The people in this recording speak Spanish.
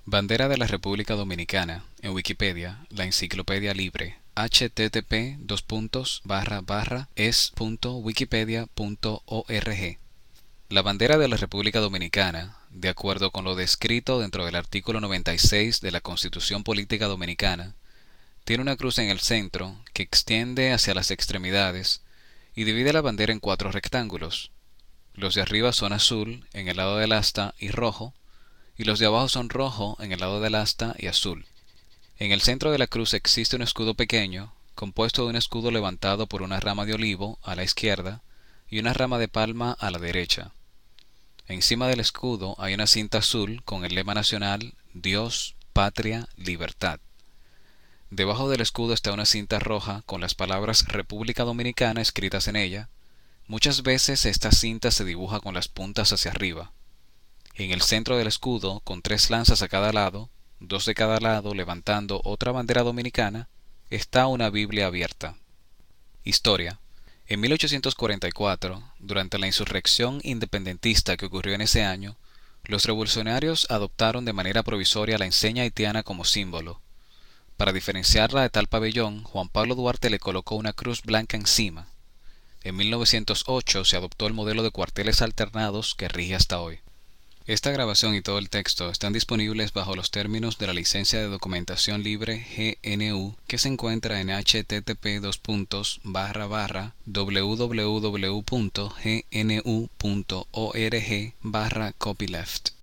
Bandera de la República Dominicana. En Wikipedia, la enciclopedia libre. http://es.wikipedia.org. La bandera de la República Dominicana, de acuerdo con lo descrito dentro del artículo 96 de la Constitución Política Dominicana, tiene una cruz en el centro que extiende hacia las extremidades y divide la bandera en 4 rectángulos. Los de arriba son azul en el lado del asta y rojo, y los de abajo son rojo en el lado del asta y azul. En el centro de la cruz existe un escudo pequeño, compuesto de un escudo levantado por una rama de olivo a la izquierda y una rama de palma a la derecha. Encima del escudo hay una cinta azul con el lema nacional Dios, Patria, Libertad. Debajo del escudo está una cinta roja con las palabras República Dominicana escritas en ella. Muchas veces esta cinta se dibuja con las puntas hacia arriba. En el centro del escudo, con 3 lanzas a cada lado, 2 de cada lado levantando otra bandera dominicana, está una Biblia abierta. Historia. En 1844, durante la insurrección independentista que ocurrió en ese año, los revolucionarios adoptaron de manera provisoria la enseña haitiana como símbolo. Para diferenciarla de tal pabellón, Juan Pablo Duarte le colocó una cruz blanca encima. En 1908 se adoptó el modelo de cuarteles alternados que rige hasta hoy. Esta grabación y todo el texto están disponibles bajo los términos de la licencia de documentación libre GNU que se encuentra en http://www.gnu.org/copyleft.